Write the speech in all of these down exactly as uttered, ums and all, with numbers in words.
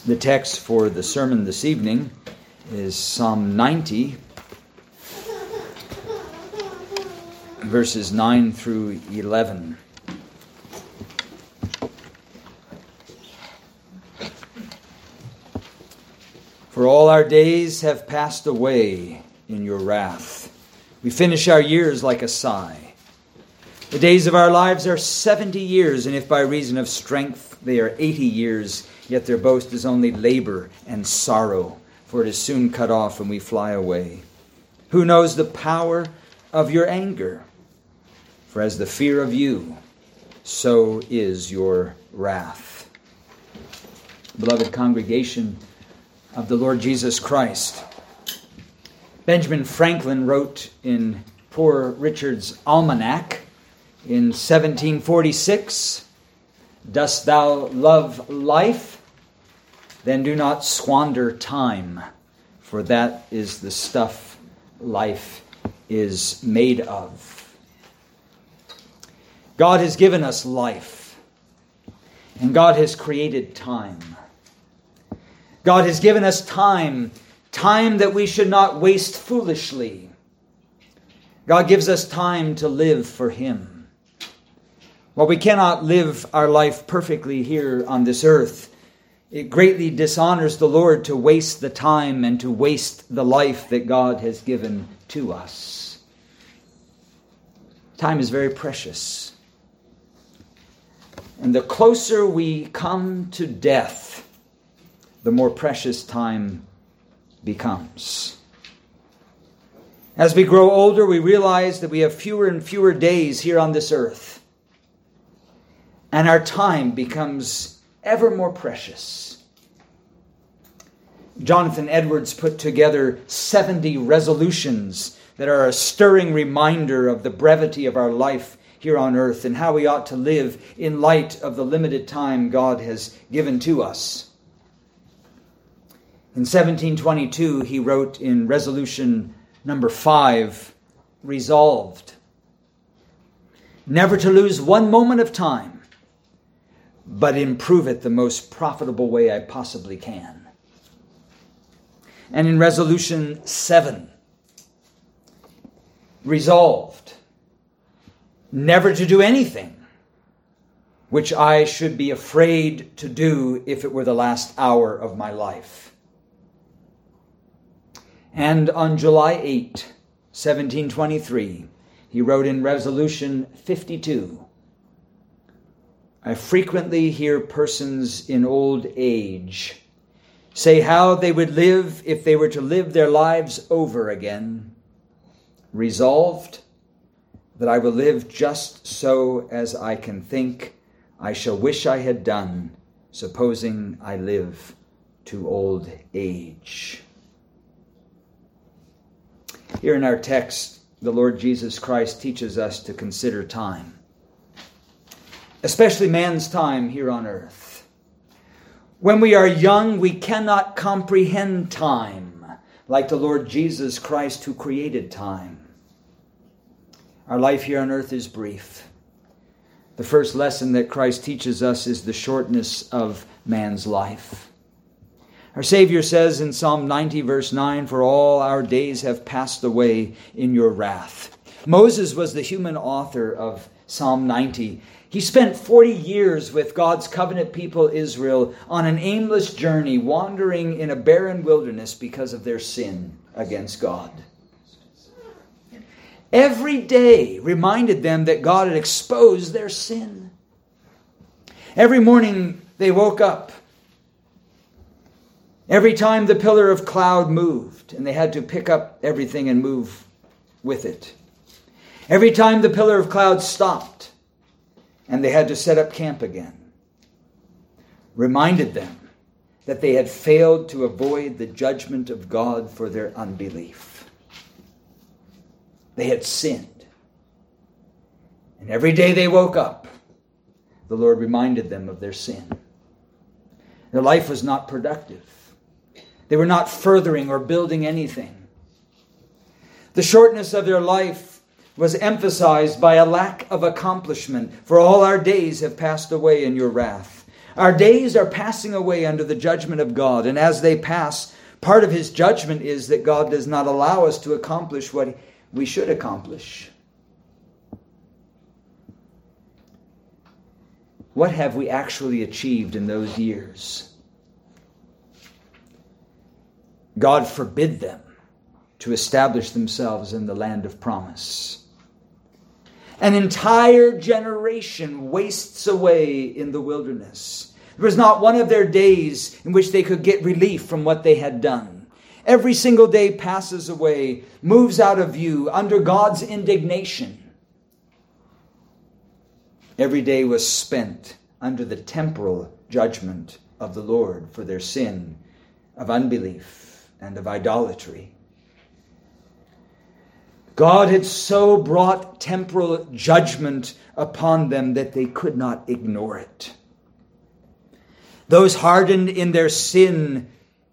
The text for the sermon this evening is Psalm ninety, verses nine through eleven. For all our days have passed away in your wrath. We finish our years like a sigh. The days of our lives are seventy years, and if by reason of strength they are eighty years, yet their boast is only labor and sorrow, for it is soon cut off and we fly away. Who knows the power of your anger? For as the fear of you, so is your wrath. Beloved congregation of the Lord Jesus Christ, Benjamin Franklin wrote in Poor Richard's Almanac in seventeen forty-six, "Dost thou love life? Then do not squander time, for that is the stuff life is made of." God has given us life, and God has created time. God has given us time, time that we should not waste foolishly. God gives us time to live for Him. While we cannot live our life perfectly here on this earth, it greatly dishonors the Lord to waste the time and to waste the life that God has given to us. Time is very precious. And the closer we come to death, the more precious time becomes. As we grow older, we realize that we have fewer and fewer days here on this earth, and our time becomes ever more precious. Jonathan Edwards put together seventy resolutions that are a stirring reminder of the brevity of our life here on earth and how we ought to live in light of the limited time God has given to us. In seventeen twenty-two, he wrote in resolution number five, resolved, never to lose one moment of time, but improve it the most profitable way I possibly can. And in resolution seven, resolved, never to do anything which I should be afraid to do if it were the last hour of my life. And on July eighth, seventeen twenty-three, he wrote in resolution fifty-two, I frequently hear persons in old age say how they would live if they were to live their lives over again. Resolved that I will live just so as I can think I shall wish I had done, supposing I live to old age. Here in our text, the Lord Jesus Christ teaches us to consider time, especially man's time here on earth. When we are young, we cannot comprehend time like the Lord Jesus Christ who created time. Our life here on earth is brief. The first lesson that Christ teaches us is the shortness of man's life. Our Savior says in Psalm ninety, verse nine, for all our days have passed away in your wrath. Moses was the human author of Psalm ninety. He spent forty years with God's covenant people Israel on an aimless journey, wandering in a barren wilderness because of their sin against God. Every day reminded them that God had exposed their sin. Every morning they woke up. Every time the pillar of cloud moved, and they had to pick up everything and move with it. Every time the pillar of cloud stopped, and they had to set up camp again. Reminded them that they had failed to avoid the judgment of God for their unbelief. They had sinned. And every day they woke up, the Lord reminded them of their sin. Their life was not productive. They were not furthering or building anything. The shortness of their life was emphasized by a lack of accomplishment. For all our days have passed away in your wrath. Our days are passing away under the judgment of God, and as they pass, part of his judgment is that God does not allow us to accomplish what we should accomplish. What have we actually achieved in those years? God forbid them to establish themselves in the land of promise. An entire generation wastes away in the wilderness. There was not one of their days in which they could get relief from what they had done. Every single day passes away, moves out of view under God's indignation. Every day was spent under the temporal judgment of the Lord for their sin of unbelief and of idolatry. God had so brought temporal judgment upon them that they could not ignore it. Those hardened in their sin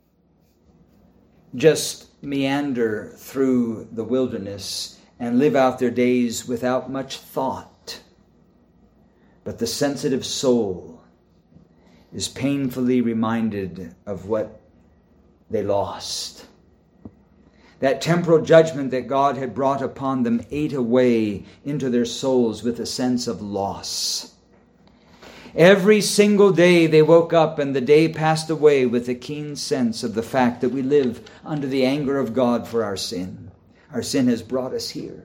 just meander through the wilderness and live out their days without much thought. But the sensitive soul is painfully reminded of what they lost. That temporal judgment that God had brought upon them ate away into their souls with a sense of loss. Every single day they woke up and the day passed away with a keen sense of the fact that we live under the anger of God for our sin. Our sin has brought us here.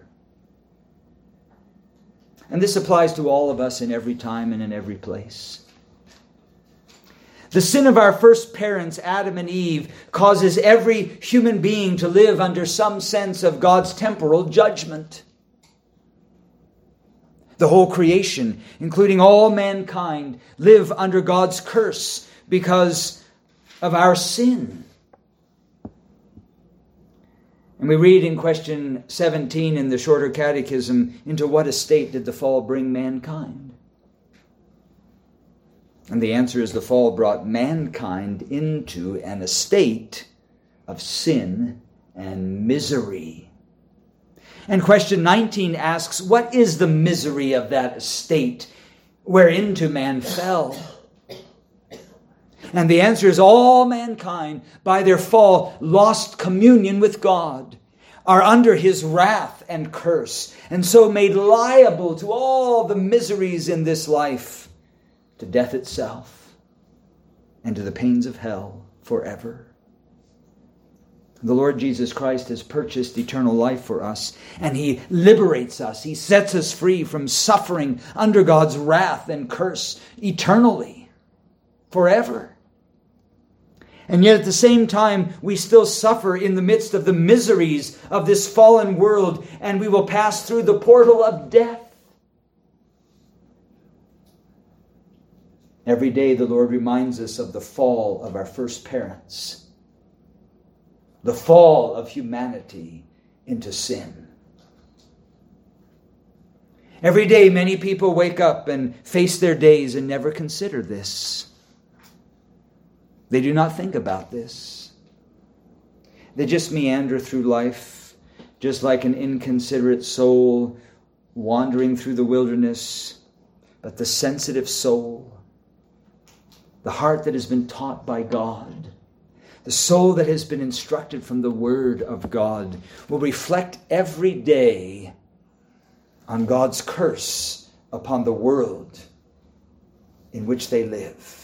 And this applies to all of us in every time and in every place. The sin of our first parents, Adam and Eve, causes every human being to live under some sense of God's temporal judgment. The whole creation, including all mankind, live under God's curse because of our sin. And we read in question seventeen in the Shorter Catechism, into what estate did the fall bring mankind? And the answer is the fall brought mankind into an estate of sin and misery. And question nineteen asks, what is the misery of that estate whereinto man fell? And the answer is all mankind, by their fall, lost communion with God, are under his wrath and curse, and so made liable to all the miseries in this life, to death itself, and to the pains of hell forever. The Lord Jesus Christ has purchased eternal life for us, and he liberates us. He sets us free from suffering under God's wrath and curse eternally, forever. And yet at the same time, we still suffer in the midst of the miseries of this fallen world, and we will pass through the portal of death. Every day the Lord reminds us of the fall of our first parents, the fall of humanity into sin. Every day many people wake up and face their days and never consider this. They do not think about this. They just meander through life, just like an inconsiderate soul wandering through the wilderness. But the sensitive soul, the heart that has been taught by God, the soul that has been instructed from the Word of God, will reflect every day on God's curse upon the world in which they live.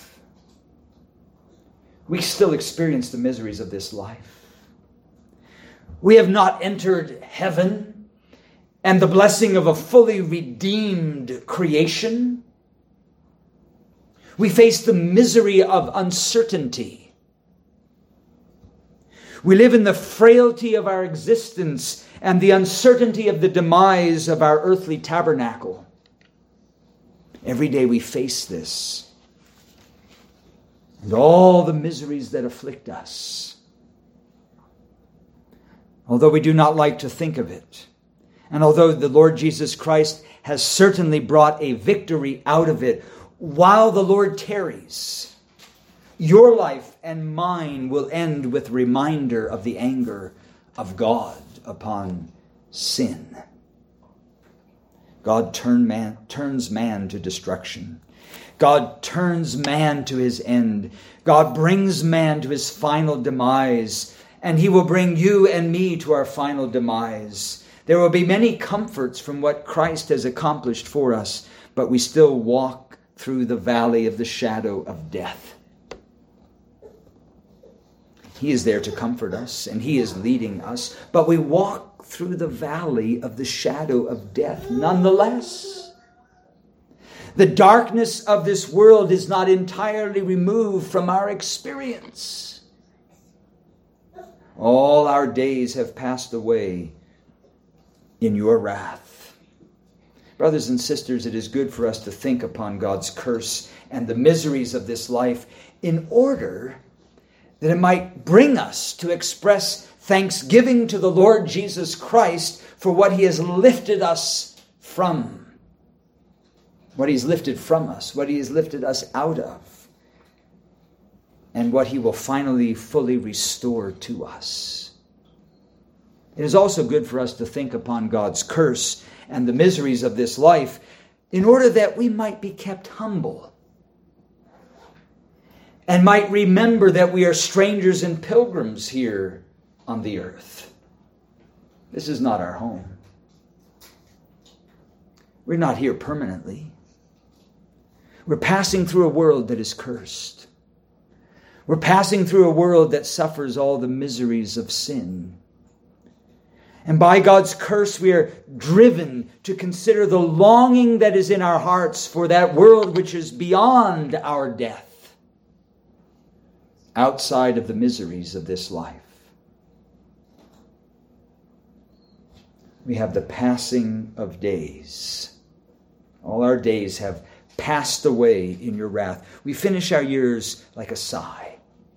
We still experience the miseries of this life. We have not entered heaven and the blessing of a fully redeemed creation. We face the misery of uncertainty. We live in the frailty of our existence and the uncertainty of the demise of our earthly tabernacle. Every day we face this. And all the miseries that afflict us. Although we do not like to think of it, and although the Lord Jesus Christ has certainly brought a victory out of it, while the Lord tarries, your life and mine will end with reminder of the anger of God upon sin. God turn man, turns man to destruction. God turns man to his end. God brings man to his final demise. And he will bring you and me to our final demise. There will be many comforts from what Christ has accomplished for us, but we still walk through the valley of the shadow of death. He is there to comfort us, and he is leading us, but we walk through the valley of the shadow of death nonetheless. The darkness of this world is not entirely removed from our experience. All our days have passed away in your wrath. Brothers and sisters, it is good for us to think upon God's curse and the miseries of this life in order that it might bring us to express thanksgiving to the Lord Jesus Christ for what he has lifted us from. What he's lifted from us, what he has lifted us out of, and what he will finally fully restore to us. It is also good for us to think upon God's curse and the miseries of this life in order that we might be kept humble and might remember that we are strangers and pilgrims here on the earth. This is not our home. We're not here permanently. We're passing through a world that is cursed. We're passing through a world that suffers all the miseries of sin. And by God's curse, we are driven to consider the longing that is in our hearts for that world which is beyond our death, outside of the miseries of this life. We have the passing of days. All our days have passed away in your wrath. We finish our years like a sigh.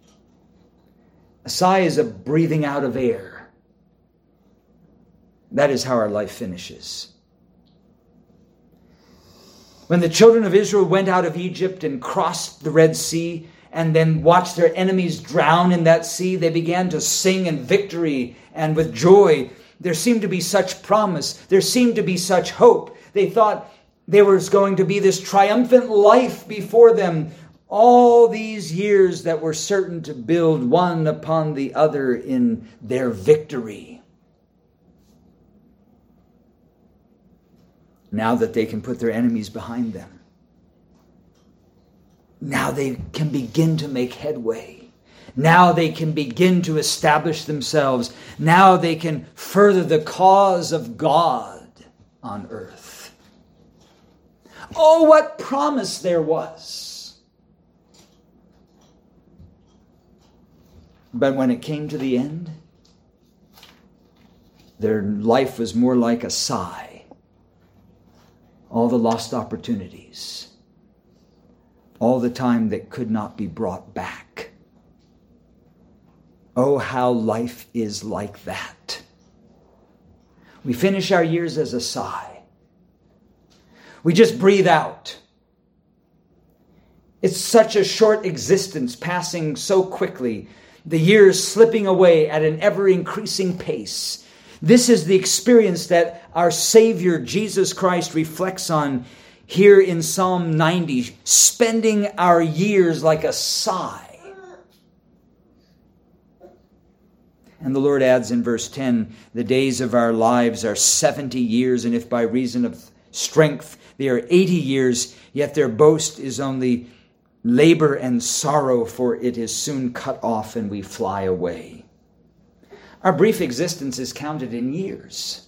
A sigh is a breathing out of air. That is how our life finishes. When the children of Israel went out of Egypt and crossed the Red Sea and then watched their enemies drown in that sea, they began to sing in victory and with joy. There seemed to be such promise. There seemed to be such hope. They thought there was going to be this triumphant life before them. All these years that were certain to build one upon the other in their victory. Now that they can put their enemies behind them. Now they can begin to make headway. Now they can begin to establish themselves. Now they can further the cause of God on earth. Oh, what promise there was. But when it came to the end, their life was more like a sigh. All the lost opportunities. All the time that could not be brought back. Oh, how life is like that. We finish our years as a sigh. We just breathe out. It's such a short existence, passing so quickly. The years slipping away at an ever-increasing pace. This is the experience that our Savior, Jesus Christ, reflects on here in Psalm ninety, spending our years like a sigh. And the Lord adds in verse ten, the days of our lives are seventy years, and if by reason of strength they are eighty years, yet their boast is only labor and sorrow, for it is soon cut off and we fly away. Our brief existence is counted in years.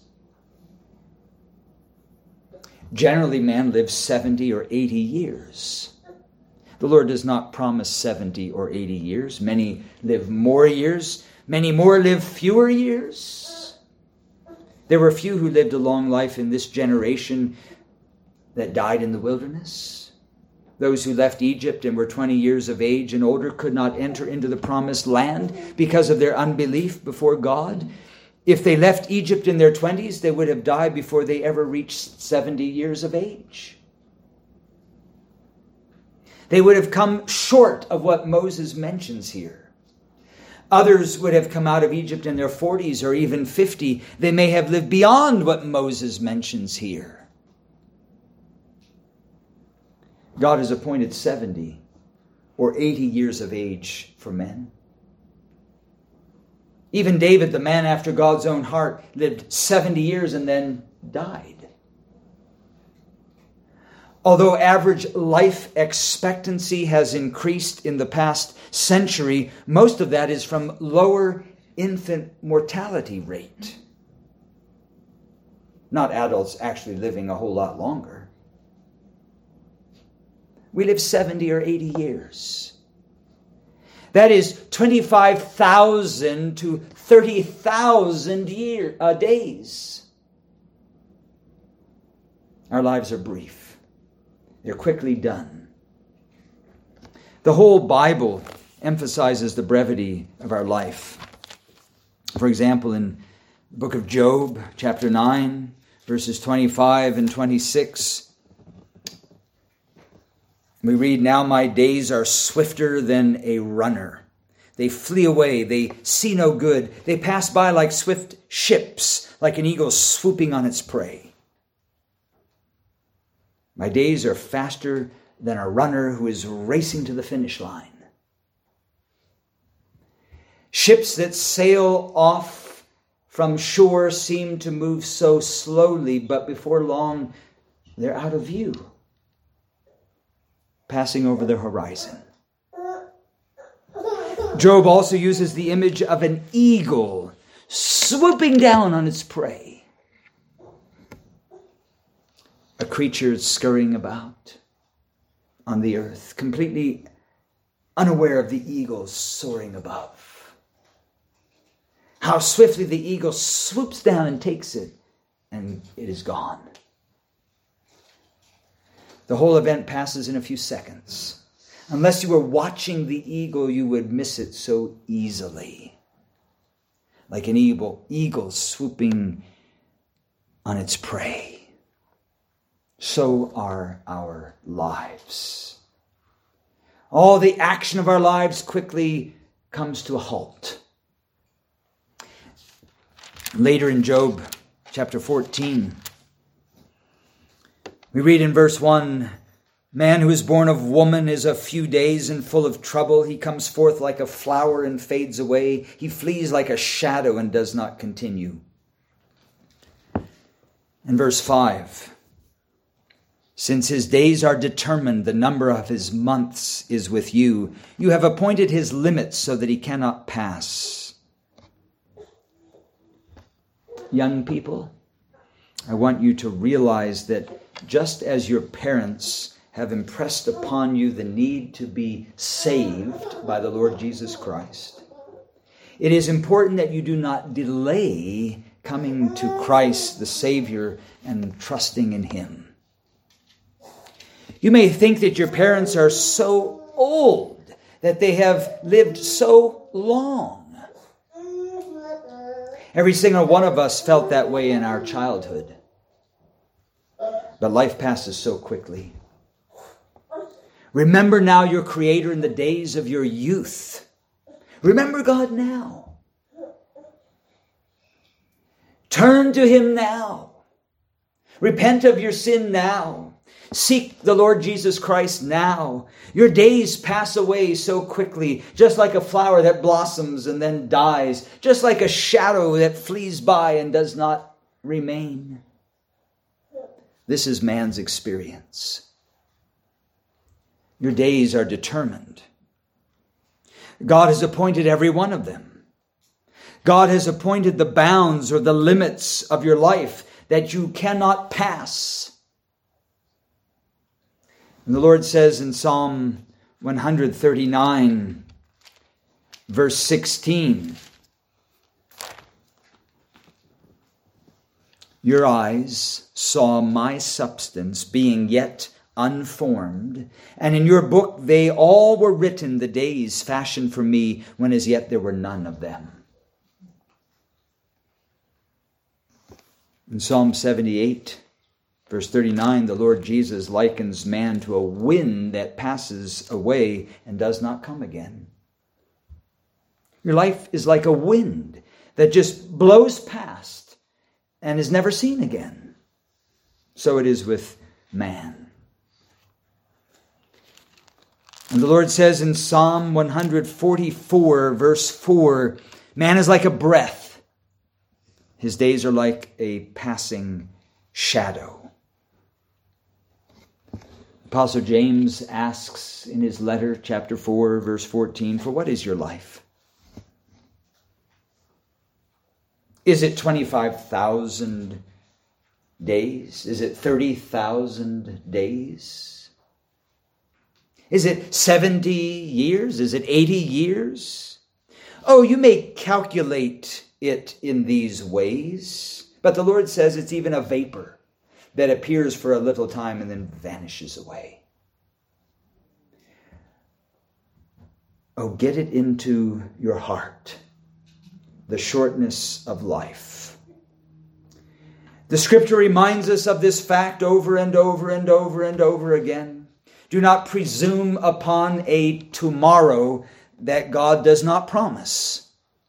Generally, man lives seventy or eighty years. The Lord does not promise seventy or eighty years. Many live more years. Many more live fewer years. There were few who lived a long life in this generation that died in the wilderness. Those who left Egypt and were twenty years of age and older could not enter into the promised land because of their unbelief before God. If they left Egypt in their twenties, they would have died before they ever reached seventy years of age. They would have come short of what Moses mentions here. Others would have come out of Egypt in their forties or even fifty. They may have lived beyond what Moses mentions here. God has appointed seventy or eighty years of age for men. Even David, the man after God's own heart, lived seventy years and then died. Although average life expectancy has increased in the past century, most of that is from lower infant mortality rate. Not adults actually living a whole lot longer. We live seventy or eighty years. That is twenty-five thousand to thirty thousand year, uh, days. Our lives are brief. They're quickly done. The whole Bible emphasizes the brevity of our life. For example, in the book of Job, chapter nine, verses twenty-five and twenty-six, we read, "Now my days are swifter than a runner. They flee away, they see no good. They pass by like swift ships, like an eagle swooping on its prey. My days are faster than a runner who is racing to the finish line." Ships that sail off from shore seem to move so slowly, but before long, they're out of view, passing over the horizon. Job also uses the image of an eagle swooping down on its prey. A creature scurrying about on the earth, completely unaware of the eagle soaring above. How swiftly the eagle swoops down and takes it, and it is gone. The whole event passes in a few seconds. Unless you were watching the eagle, you would miss it so easily. Like an eagle, eagle swooping on its prey. So are our lives. All the action of our lives quickly comes to a halt. Later in Job chapter fourteen, we read in verse one, "Man who is born of woman is a few days and full of trouble. He comes forth like a flower and fades away. He flees like a shadow and does not continue." In verse five, "Since his days are determined, the number of his months is with you. You have appointed his limits so that he cannot pass." Young people, I want you to realize that just as your parents have impressed upon you the need to be saved by the Lord Jesus Christ, it is important that you do not delay coming to Christ the Savior and trusting in him. You may think that your parents are so old, that they have lived so long. Every single one of us felt that way in our childhood. But life passes so quickly. Remember now your Creator in the days of your youth. Remember God now. Turn to him now. Repent of your sin now. Seek the Lord Jesus Christ now. Your days pass away so quickly, just like a flower that blossoms and then dies, just like a shadow that flees by and does not remain. This is man's experience. Your days are determined. God has appointed every one of them. God has appointed the bounds or the limits of your life that you cannot pass. And the Lord says in Psalm one thirty-nine, verse sixteen, "Your eyes saw my substance being yet unformed, and in your book they all were written, the days fashioned for me, when as yet there were none of them." In Psalm seventy-eight, verse thirty-nine, the Lord Jesus likens man to a wind that passes away and does not come again. Your life is like a wind that just blows past and is never seen again. So it is with man. And the Lord says in Psalm one forty-four, verse four, man is like a breath. His days are like a passing shadow. Apostle James asks in his letter, chapter four, verse fourteen, for what is your life? Is it twenty-five thousand days? Is it thirty thousand days? Is it seventy years? Is it eighty years? Oh, you may calculate it in these ways, but the Lord says it's even a vapor that appears for a little time and then vanishes away. Oh, get it into your heart, the shortness of life. The scripture reminds us of this fact over and over and over and over again. Do not presume upon a tomorrow that God does not promise.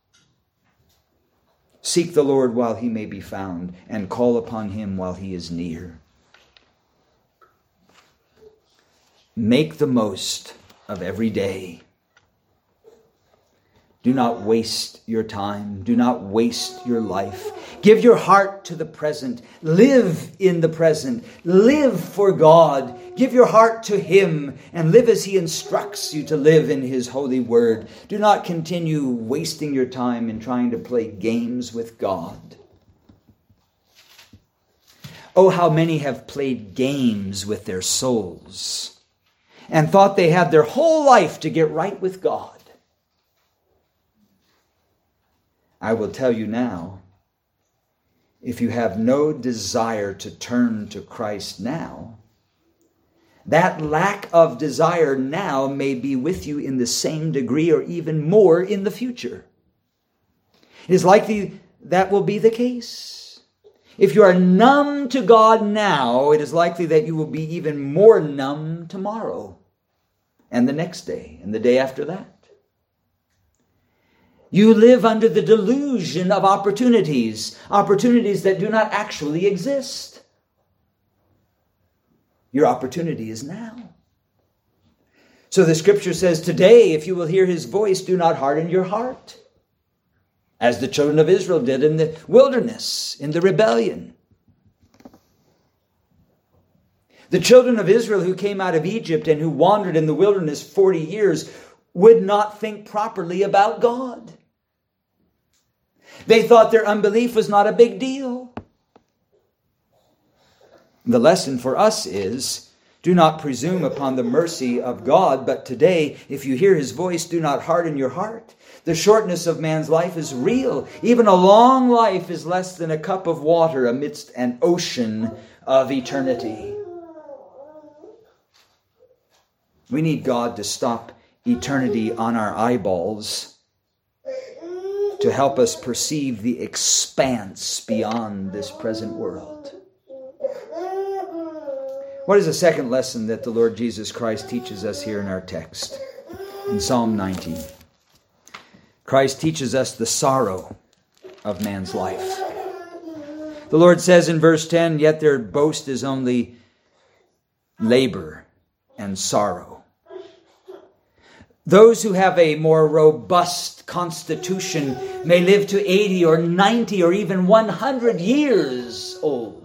Seek the Lord while he may be found, and call upon him while he is near. Make the most of every day. Do not waste your time. Do not waste your life. Give your heart to the present. Live in the present. Live for God. Give your heart to him and live as he instructs you to live in his holy word. Do not continue wasting your time in trying to play games with God. Oh, how many have played games with their souls and thought they had their whole life to get right with God. I will tell you now, if you have no desire to turn to Christ now, that lack of desire now may be with you in the same degree or even more in the future. It is likely that will be the case. If you are numb to God now, it is likely that you will be even more numb tomorrow and the next day and the day after that. You live under the delusion of opportunities, opportunities that do not actually exist. Your opportunity is now. So the scripture says, today, if you will hear his voice, do not harden your heart, as the children of Israel did in the wilderness, in the rebellion. The children of Israel who came out of Egypt and who wandered in the wilderness forty years would not think properly about God. They thought their unbelief was not a big deal. The lesson for us is, do not presume upon the mercy of God, but today, if you hear his voice, do not harden your heart. The shortness of man's life is real. Even a long life is less than a cup of water amidst an ocean of eternity. We need God to stop eternity on our eyeballs to help us perceive the expanse beyond this present world. What is the second lesson that the Lord Jesus Christ teaches us here in our text? In Psalm ninety. Christ teaches us the sorrow of man's life. The Lord says in verse ten, yet their boast is only labor and sorrow. Those who have a more robust constitution may live to eighty or ninety or even one hundred years old.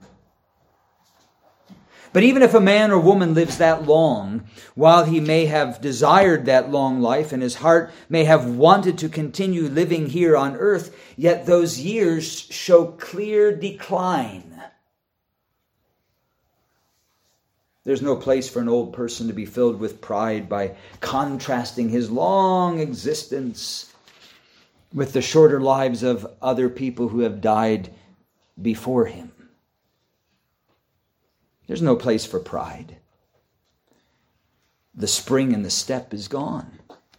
But even if a man or woman lives that long, while he may have desired that long life and his heart may have wanted to continue living here on earth, yet those years show clear decline. There's no place for an old person to be filled with pride by contrasting his long existence with the shorter lives of other people who have died before him. There's no place for pride. The spring in the step is gone.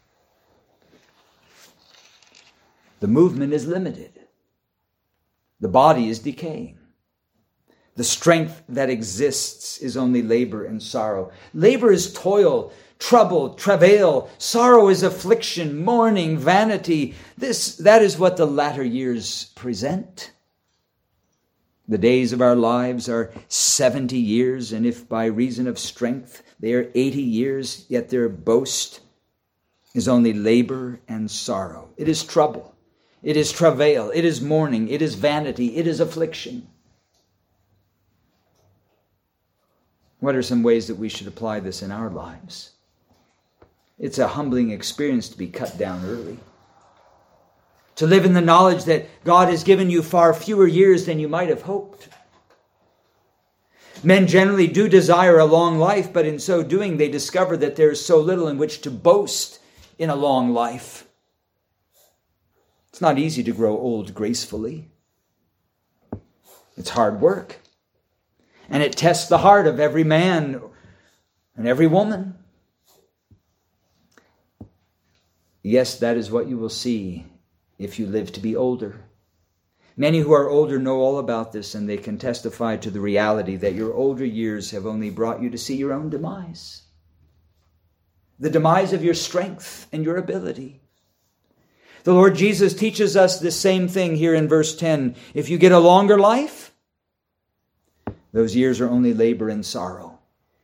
The movement is limited. The body is decaying. The strength that exists is only labor and sorrow. Labor is toil, trouble, travail. Sorrow is affliction, mourning, vanity. This, that is what the latter years present. The days of our lives are seventy years, and if by reason of strength They are eighty years, yet their boast is only labor and sorrow. It is trouble. It is travail. It is mourning. It is vanity. It is affliction. What are some ways that we should apply this in our lives? It's a humbling experience to be cut down early. To live in the knowledge that God has given you far fewer years than you might have hoped. Men generally do desire a long life, but in so doing they discover that there is so little in which to boast in a long life. It's not easy to grow old gracefully. It's hard work. And it tests the heart of every man and every woman. Yes, that is what you will see if you live to be older. Many who are older know all about this, and they can testify to the reality that your older years have only brought you to see your own demise. The demise of your strength and your ability. The Lord Jesus teaches us the same thing here in verse ten. If you get a longer life, those years are only labor and sorrow.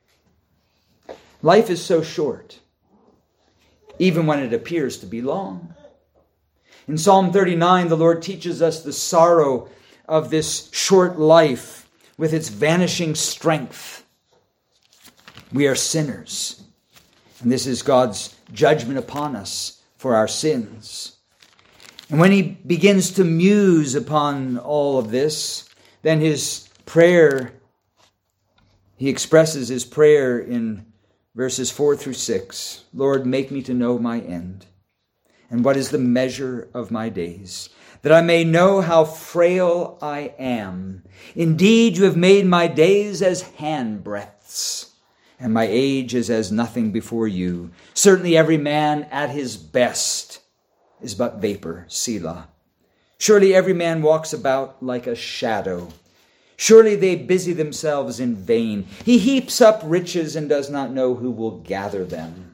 Life is so short, even when it appears to be long. In Psalm thirty-nine, the Lord teaches us the sorrow of this short life with its vanishing strength. We are sinners, and this is God's judgment upon us for our sins. And when he begins to muse upon all of this, then his prayer, he expresses his prayer in verses four through six. Lord, make me to know my end, and what is the measure of my days, that I may know how frail I am. Indeed, you have made my days as handbreadths, and my age is as nothing before you. Certainly every man at his best is but vapor, Selah. Surely every man walks about like a shadow. Surely they busy themselves in vain. He heaps up riches and does not know who will gather them.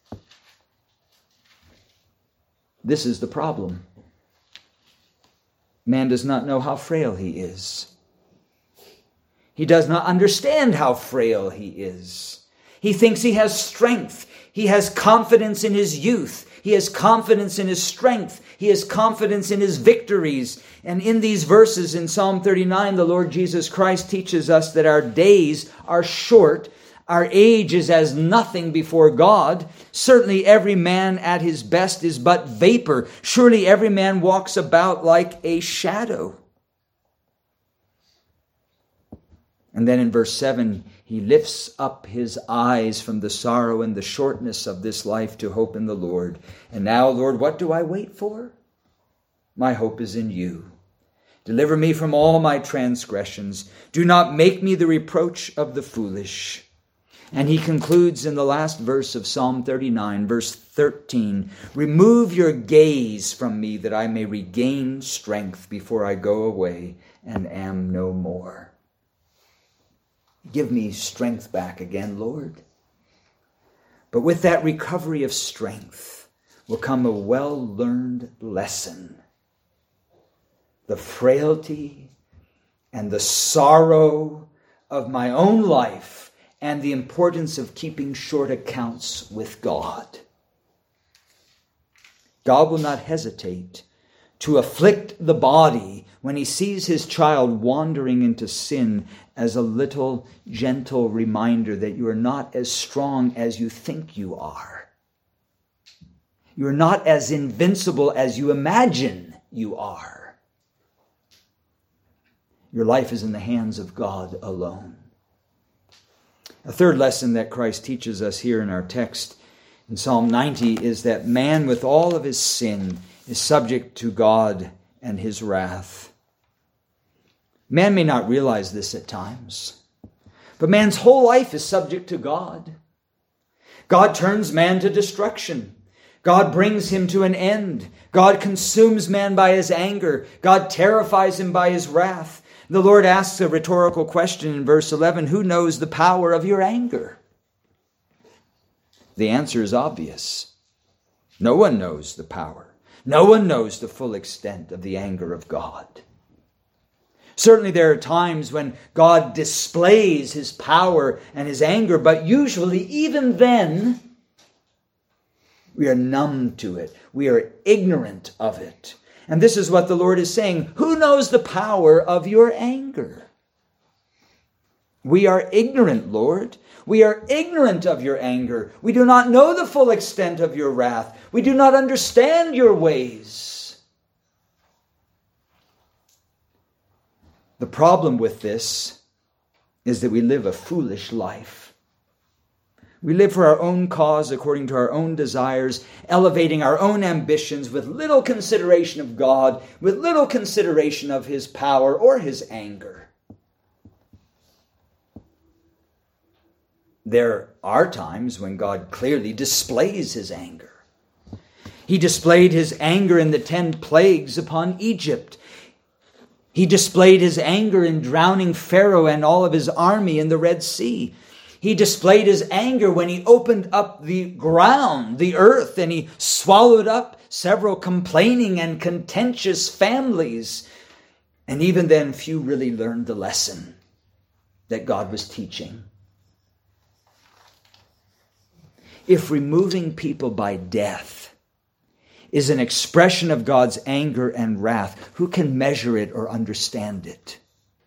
This is the problem. Man does not know how frail he is. He does not understand how frail he is. He thinks he has strength. He has confidence in his youth. He has confidence in his strength. He has confidence in his victories. And in these verses in Psalm thirty-nine, the Lord Jesus Christ teaches us that our days are short. Our age is as nothing before God. Certainly every man at his best is but vapor. Surely every man walks about like a shadow. And then in verse seven, he lifts up his eyes from the sorrow and the shortness of this life to hope in the Lord. And now, Lord, what do I wait for? My hope is in you. Deliver me from all my transgressions. Do not make me the reproach of the foolish. And he concludes in the last verse of Psalm thirty-nine, verse thirteen, remove your gaze from me that I may regain strength before I go away and am no more. Give me strength back again, Lord. But with that recovery of strength will come a well-learned lesson. The frailty and the sorrow of my own life and the importance of keeping short accounts with God. God will not hesitate to afflict the body when he sees his child wandering into sin as a little gentle reminder that you are not as strong as you think you are. You are not as invincible as you imagine you are. Your life is in the hands of God alone. A third lesson that Christ teaches us here in our text in Psalm ninety is that man with all of his sin is subject to God and his wrath. Man may not realize this at times, but man's whole life is subject to God. God turns man to destruction. God brings him to an end. God consumes man by his anger. God terrifies him by his wrath. The Lord asks a rhetorical question in verse eleven, who knows the power of your anger? The answer is obvious. No one knows the power. No one knows the full extent of the anger of God. Certainly there are times when God displays his power and his anger, but usually even then, we are numb to it. We are ignorant of it. And this is what the Lord is saying. Who knows the power of your anger? We are ignorant, Lord. We are ignorant of your anger. We do not know the full extent of your wrath. We do not understand your ways. The problem with this is that we live a foolish life. We live for our own cause according to our own desires, elevating our own ambitions with little consideration of God, with little consideration of his power or his anger. There are times when God clearly displays his anger. He displayed his anger in the ten plagues upon Egypt. He displayed his anger in drowning Pharaoh and all of his army in the Red Sea. He displayed his anger when he opened up the ground, the earth, and he swallowed up several complaining and contentious families. And even then, few really learned the lesson that God was teaching. If removing people by death is an expression of God's anger and wrath, who can measure it or understand it?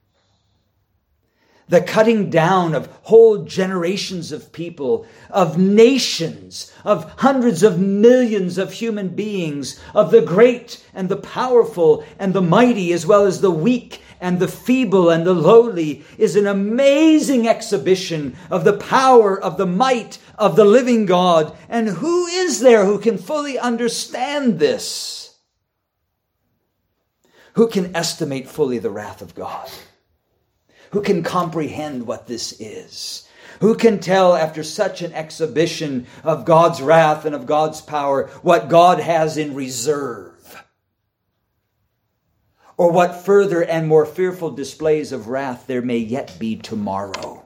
The cutting down of whole generations of people, of nations, of hundreds of millions of human beings, of the great and the powerful and the mighty, as well as the weak and the feeble and the lowly, is an amazing exhibition of the power, of the might of the living God. And who is there who can fully understand this? Who can estimate fully the wrath of God? Who can comprehend what this is? Who can tell after such an exhibition of God's wrath and of God's power what God has in reserve? Or what further and more fearful displays of wrath there may yet be tomorrow?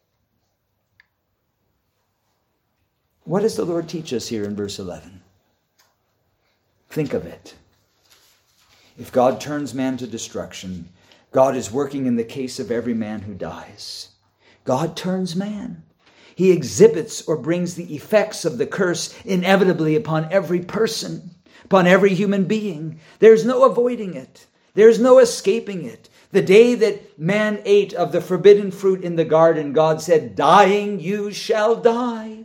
What does the Lord teach us here in verse eleven? Think of it. If God turns man to destruction, God is working in the case of every man who dies. God turns man. He exhibits or brings the effects of the curse inevitably upon every person, upon every human being. There's no avoiding it. There's no escaping it. The day that man ate of the forbidden fruit in the garden, God said, "Dying you shall die."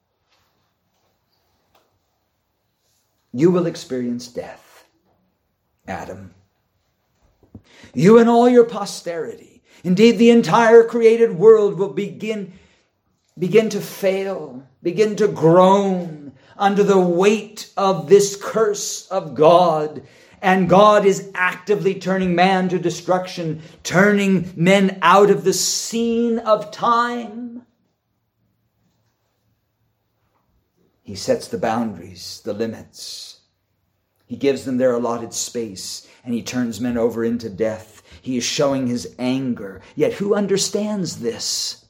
You will experience death, Adam. You and all your posterity, indeed the entire created world, will begin, begin to fail, begin to groan under the weight of this curse of God. And God is actively turning man to destruction, turning men out of the scene of time. He sets the boundaries, the limits. He gives them their allotted space, and he turns men over into death. He is showing his anger. Yet who understands this?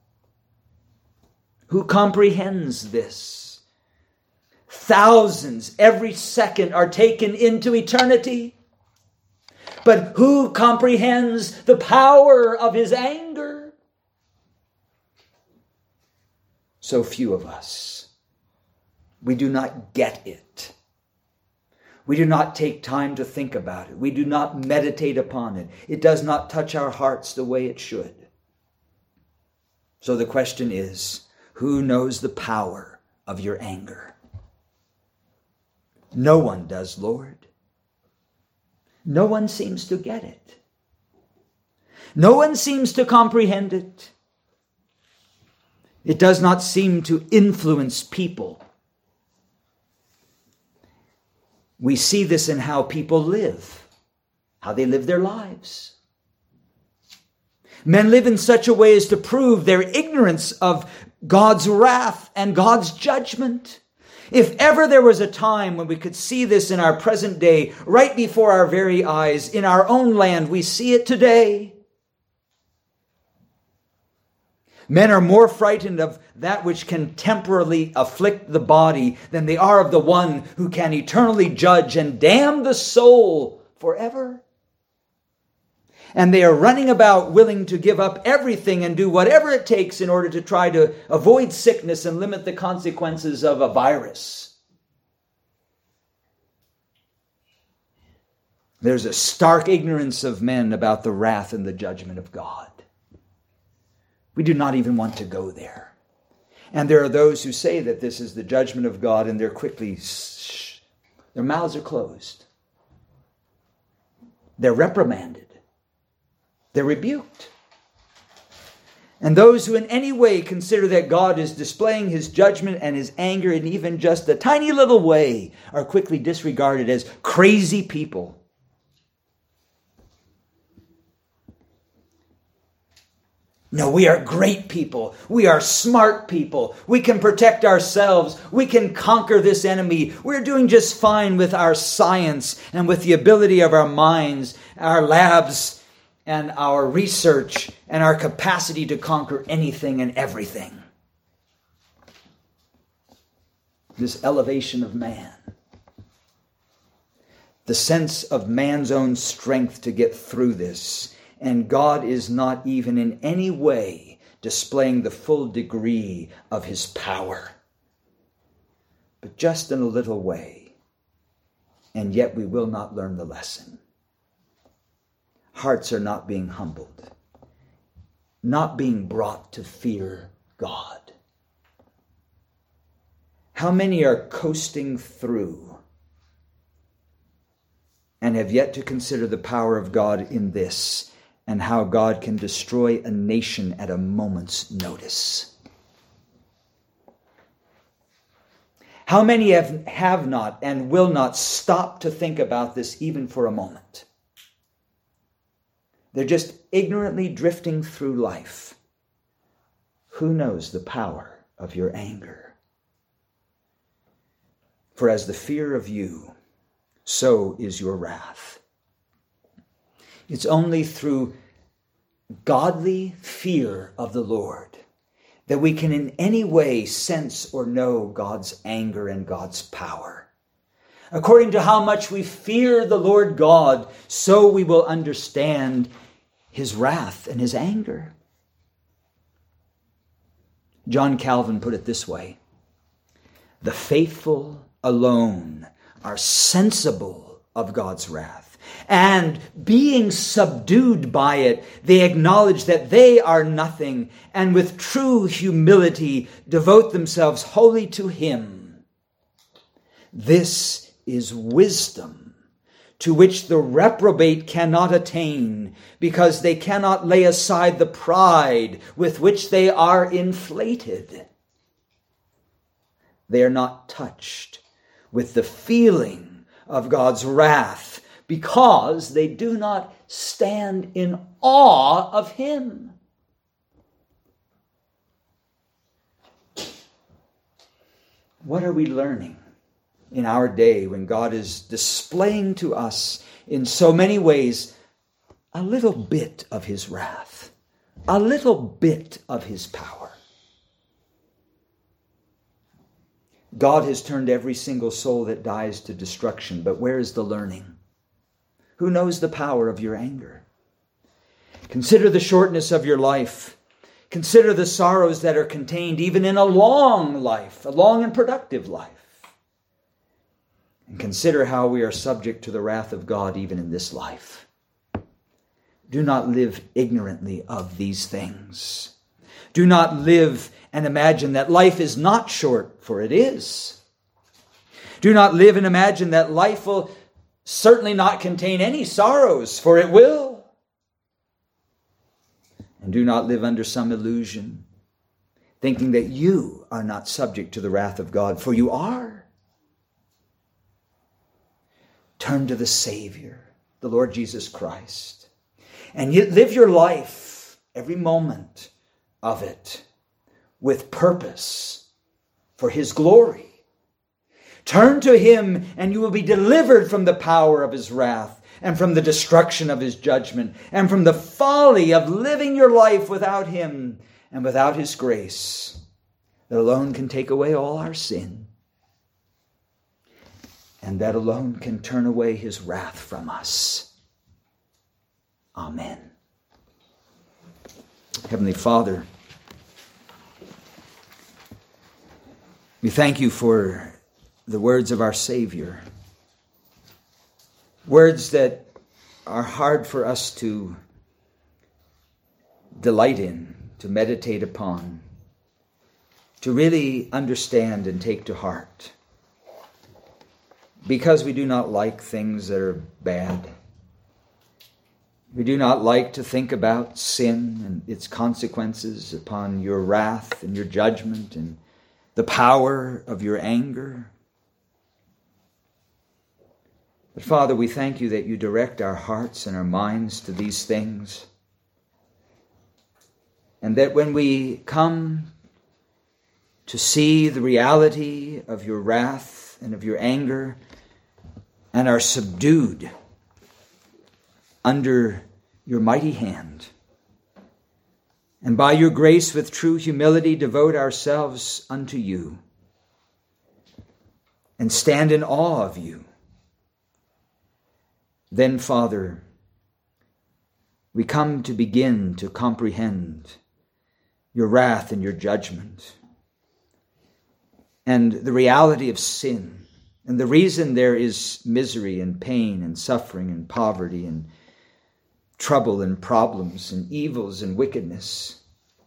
Who comprehends this? Thousands every second are taken into eternity. But who comprehends the power of his anger? So few of us. We do not get it. We do not take time to think about it. We do not meditate upon it. It does not touch our hearts the way it should. So the question is, who knows the power of your anger? No one does, Lord. No one seems to get it. No one seems to comprehend it. It does not seem to influence people. We see this in how people live, how they live their lives. Men live in such a way as to prove their ignorance of God's wrath and God's judgment. If ever there was a time when we could see this in our present day, right before our very eyes, in our own land, we see it today. Men are more frightened of that which can temporarily afflict the body than they are of the one who can eternally judge and damn the soul forever. And they are running about willing to give up everything and do whatever it takes in order to try to avoid sickness and limit the consequences of a virus. There's a stark ignorance of men about the wrath and the judgment of God. We do not even want to go there. And there are those who say that this is the judgment of God, and they're quickly, shh, their mouths are closed. They're reprimanded. They're rebuked. And those who in any way consider that God is displaying his judgment and his anger in even just a tiny little way are quickly disregarded as crazy people. No, we are great people. We are smart people. We can protect ourselves. We can conquer this enemy. We're doing just fine with our science and with the ability of our minds, our labs, and our research, and our capacity to conquer anything and everything. This elevation of man. The sense of man's own strength to get through this. And God is not even in any way displaying the full degree of his power, but just in a little way. And yet we will not learn the lesson. Hearts are not being humbled, not being brought to fear God. How many are coasting through and have yet to consider the power of God in this, and how God can destroy a nation at a moment's notice? How many have, have not and will not stop to think about this even for a moment? They're just ignorantly drifting through life. Who knows the power of your anger? For as the fear of you, so is your wrath. It's only through godly fear of the Lord that we can in any way sense or know God's anger and God's power. According to how much we fear the Lord God, so we will understand his wrath and his anger. John Calvin put it this way: the faithful alone are sensible of God's wrath, and being subdued by it, they acknowledge that they are nothing, and with true humility devote themselves wholly to him. This is wisdom, to which the reprobate cannot attain, because they cannot lay aside the pride with which they are inflated. They are not touched with the feeling of God's wrath, because they do not stand in awe of him. What are we learning in our day when God is displaying to us in so many ways a little bit of his wrath, a little bit of his power? God has turned every single soul that dies to destruction, but where is the learning? Who knows the power of your anger? Consider the shortness of your life. Consider the sorrows that are contained even in a long life, a long and productive life. And consider how we are subject to the wrath of God even in this life. Do not live ignorantly of these things. Do not live and imagine that life is not short, for it is. Do not live and imagine that life will certainly not contain any sorrows, for it will. And do not live under some illusion, thinking that you are not subject to the wrath of God, for you are. Turn to the Savior, the Lord Jesus Christ, and yet live your life, every moment of it, with purpose for his glory. Turn to him and you will be delivered from the power of his wrath and from the destruction of his judgment and from the folly of living your life without him and without his grace that alone can take away all our sin and that alone can turn away his wrath from us. Amen. Heavenly Father, we thank you for the words of our Savior, words that are hard for us to delight in, to meditate upon, to really understand and take to heart, because we do not like things that are bad. We do not like to think about sin and its consequences upon your wrath and your judgment and the power of your anger. But Father, we thank you that you direct our hearts and our minds to these things, and that when we come to see the reality of your wrath and of your anger and are subdued under your mighty hand, and by your grace with true humility devote ourselves unto you and stand in awe of you, then, Father, we come to begin to comprehend your wrath and your judgment and the reality of sin and the reason there is misery and pain and suffering and poverty and trouble and problems and evils and wickedness.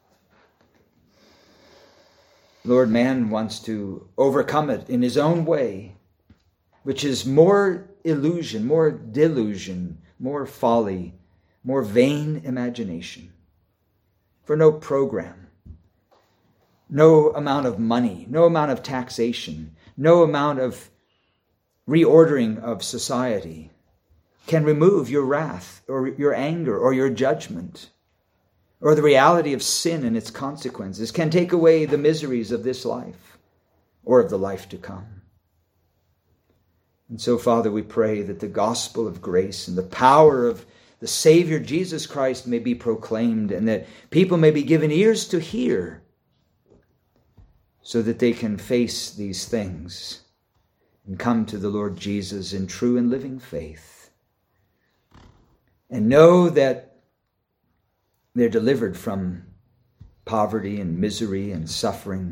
Lord, man wants to overcome it in his own way, which is more illusion, more delusion, more folly, more vain imagination. For no program, no amount of money, no amount of taxation, no amount of reordering of society can remove your wrath or your anger or your judgment or the reality of sin and its consequences, can take away the miseries of this life or of the life to come. And so, Father, we pray that the gospel of grace and the power of the Savior Jesus Christ may be proclaimed, and that people may be given ears to hear so that they can face these things and come to the Lord Jesus in true and living faith, and know that they're delivered from poverty and misery and suffering.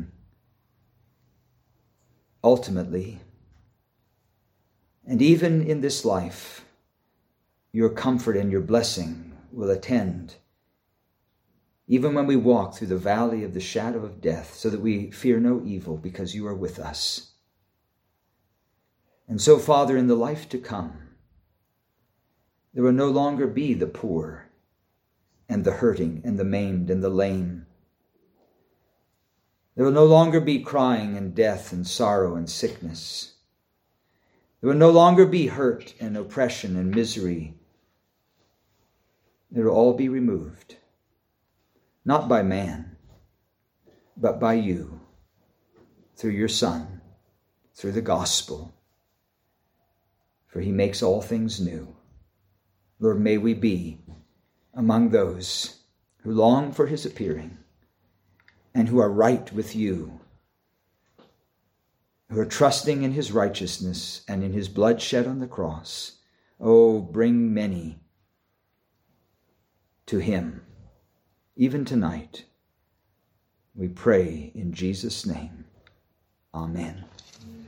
Ultimately, and even in this life, your comfort and your blessing will attend, even when we walk through the valley of the shadow of death, so that we fear no evil because you are with us. And so, Father, in the life to come, there will no longer be the poor and the hurting and the maimed and the lame. There will no longer be crying and death and sorrow and sickness. There will no longer be hurt and oppression and misery. It will all be removed, not by man, but by you, through your Son, through the gospel, for he makes all things new. Lord, may we be among those who long for his appearing and who are right with you, who are trusting in his righteousness and in his blood shed on the cross. Oh, bring many to him, even tonight. We pray in Jesus' name. Amen.